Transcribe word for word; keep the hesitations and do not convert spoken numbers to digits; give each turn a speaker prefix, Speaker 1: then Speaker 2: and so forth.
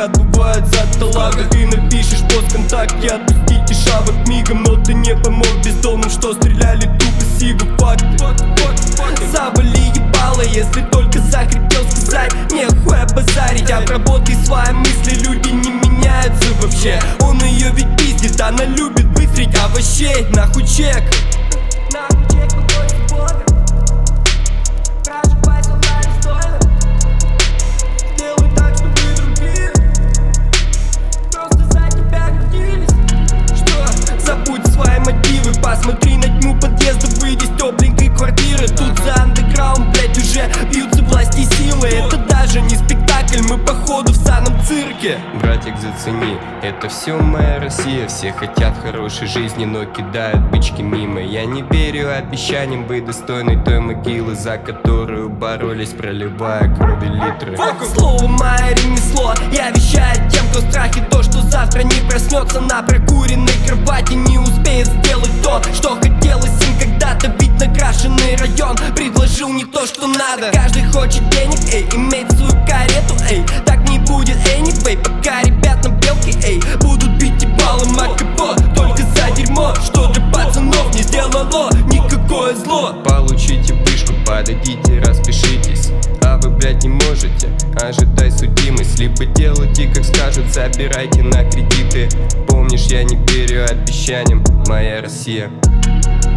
Speaker 1: отбывается от талага. Ты напишешь пост ВКонтакте, отпустите шавок мигом, но ты не помог бездомным, что стреляли тупо сигу. Факты, завали ебало, если только захотел сказать. Нехуя базарить, обработай свои мысли, люди не меняются вообще. Он ее ведь пиздит, она любит быстрить овощей. Нахуй чек, нахуй чек, какой-то бога. Проживать онлайн стоит. Сделай так, чтобы другие просто за тебя гордились. Что? Забудь свои мотивы, посмотри на тьму подъезда, выйди с тепленькой квартиры. Тут за андеграунд, блять, уже бьются власти и силы. Это даже не спектакль, мы походу в санном цирке.
Speaker 2: Братик, зацени, это все моя Россия. Все хотят хорошей жизни, но кидают бычки мимо. Я не верю обещаниям быть достойной той могилы, за которую боролись, проливая крови литры.
Speaker 1: Слово мое ремесло, я вещаю тем, кто в страхе, то, что завтра не проснется на прокуренной кровати, не успеет сделать то, что хотелось им когда-то. Ведь накрашенный район предложил не то, что надо. Каждый хочет денег, эй, иметь свою карету, эй. Так не будет anyway, пока ребят на белке, эй, будут бить ебалом о капот только за дерьмо, что для пацанов не сделало никакое зло.
Speaker 2: Получите вышку, подойдите, распишитесь. А вы, блядь, не можете, ожидай судимость. Либо делайте, как скажут, собирайте на кредиты. Помнишь, я не верю обещаниям, моя Россия.